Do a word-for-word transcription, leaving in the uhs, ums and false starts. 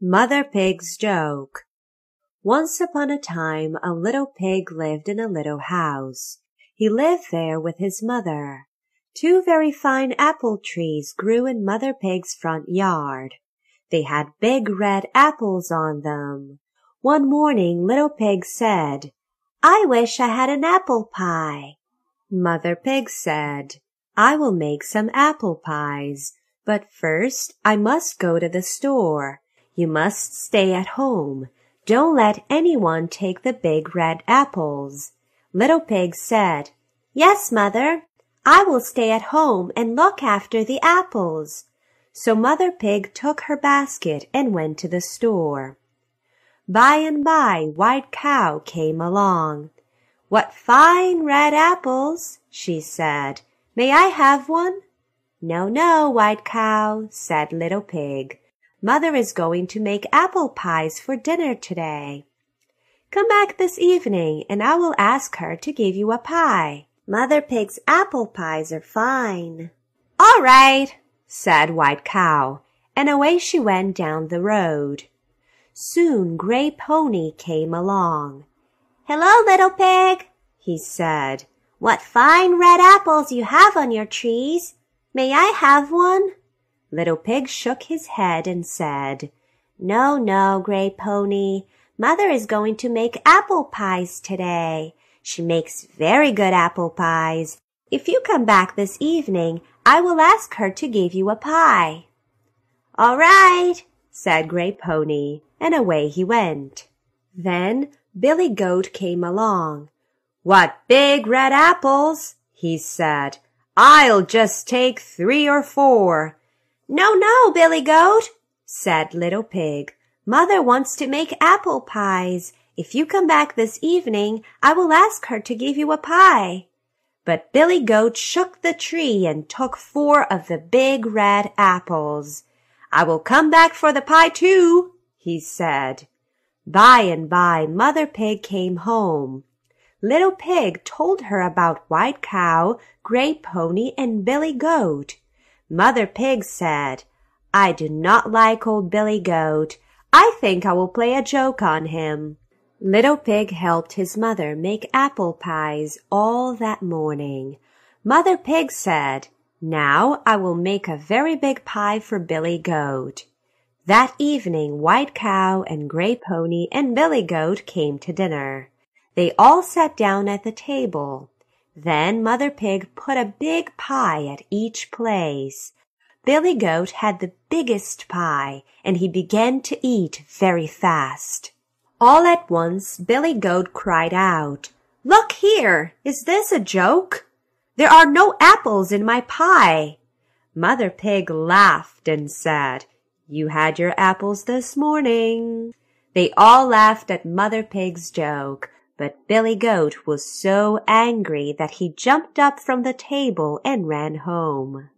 Mother Pig's Joke. Once upon a time, a little pig lived in a little house. He lived there with his mother. Two very fine apple trees grew in Mother Pig's front yard. They had big red apples on them. One morning, Little Pig said, "I wish I had an apple pie." Mother Pig said, "I will make some apple pies, but first I must go to the store. You must stay at home. Don't let anyone take the big red apples." Little Pig said, "Yes, Mother, I will stay at home and look after the apples." So Mother Pig took her basket and went to the store. By and by, White Cow came along. "What fine red apples," she said. "May I have one?" "No, no, White Cow," said Little Pig. "Mother is going to make apple pies for dinner today. Come back this evening and I will ask her to give you a pie. Mother Pig's apple pies are fine." "All right," said White Cow, and away she went down the road. Soon Gray Pony came along. "Hello, Little Pig," he said. "What fine red apples you have on your trees. May I have one?" Little Pig shook his head and said, "No, no, Gray Pony. Mother is going to make apple pies today. She makes very good apple pies. If you come back this evening, I will ask her to give you a pie." "All right," said Gray Pony, and away he went. Then Billy Goat came along. "What big red apples," he said. "I'll just take three or four." "No, no, Billy Goat," said Little Pig. "Mother wants to make apple pies. If you come back this evening, I will ask her to give you a pie." But Billy Goat shook the tree and took four of the big red apples. "I will come back for the pie too," he said. By and by, Mother Pig came home. Little Pig told her about White Cow, Gray Pony, and Billy Goat. Mother Pig said, "I do not like old Billy Goat. I think I will play a joke on him." Little Pig helped his mother make apple pies all that morning. Mother Pig said, "Now I will make a very big pie for Billy Goat." That evening, White Cow and Gray Pony and Billy Goat came to dinner. They all sat down at the table. Then Mother Pig put a big pie at each place. Billy Goat had the biggest pie, and he began to eat very fast. All at once, Billy Goat cried out, "Look here! Is this a joke? There are no apples in my pie." Mother Pig laughed and said, "You had your apples this morning." They all laughed at Mother Pig's joke. But Billy Goat was so angry that he jumped up from the table and ran home.